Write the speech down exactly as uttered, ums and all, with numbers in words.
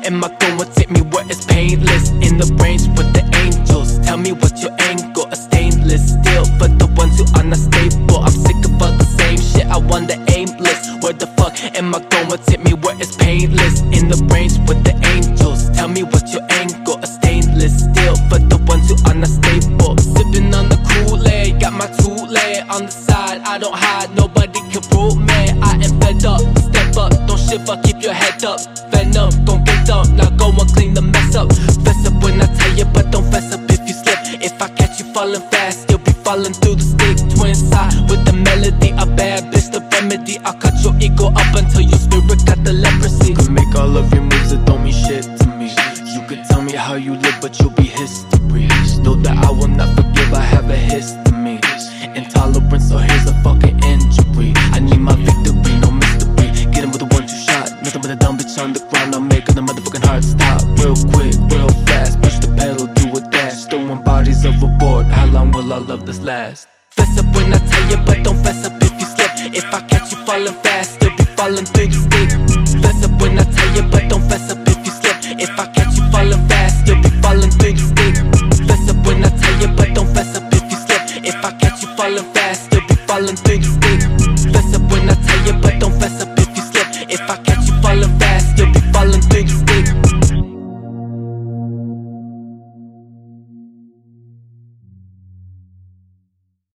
am I going? Take me where it's painless. In the range with the angels. Tell me what's your angle? A stainless steel for the ones who are not stable. I'm sick of all the same shit, I wonder aimless. Where the fuck am I going? Take me where it's painless. In the range with the angels. Tell me what's your angle? A stainless steel for the ones who are not stable. Sipping on the Kool-Aid, got my two-leg on the side. I don't hide, nobody can rule me. I am fed up, step up, don't shiver, keep your head up. Venom, gon' get up, now go and clean the mess up. Fess up when I tell you, but don't fess up if you slip. If I catch you falling fast, you'll be falling through the stick. Twin side with the melody, a bad bitch, the remedy. I'll cut your ego up until your spirit got the leprosy. You can make all of your moves that don't mean shit to me. You can tell me how you live, but you'll be history. Know that I will not forgive, I have a history. Intolerance, so here's a fucking injury. I need my victory, no mystery. Get him with a one two shot, nothing but a dumb bitch on the ground. I'm making the motherfucking heart stop. Real quick, real fast, push the pedal, do a dash. Throwing bodies overboard, how long will all of this last? Fess up when I tell you, but don't fess up if you slip. If I catch you falling fast, you'll be falling through the stick. Fess up when I tell you, but don't fess up if you slip. If I catch you falling fast, you'll be falling through the stick. Fess up when I tell you, but don't fess up if you slip. If I catch you falling fast, you'll be falling through the stick. Fess up when I tell you, but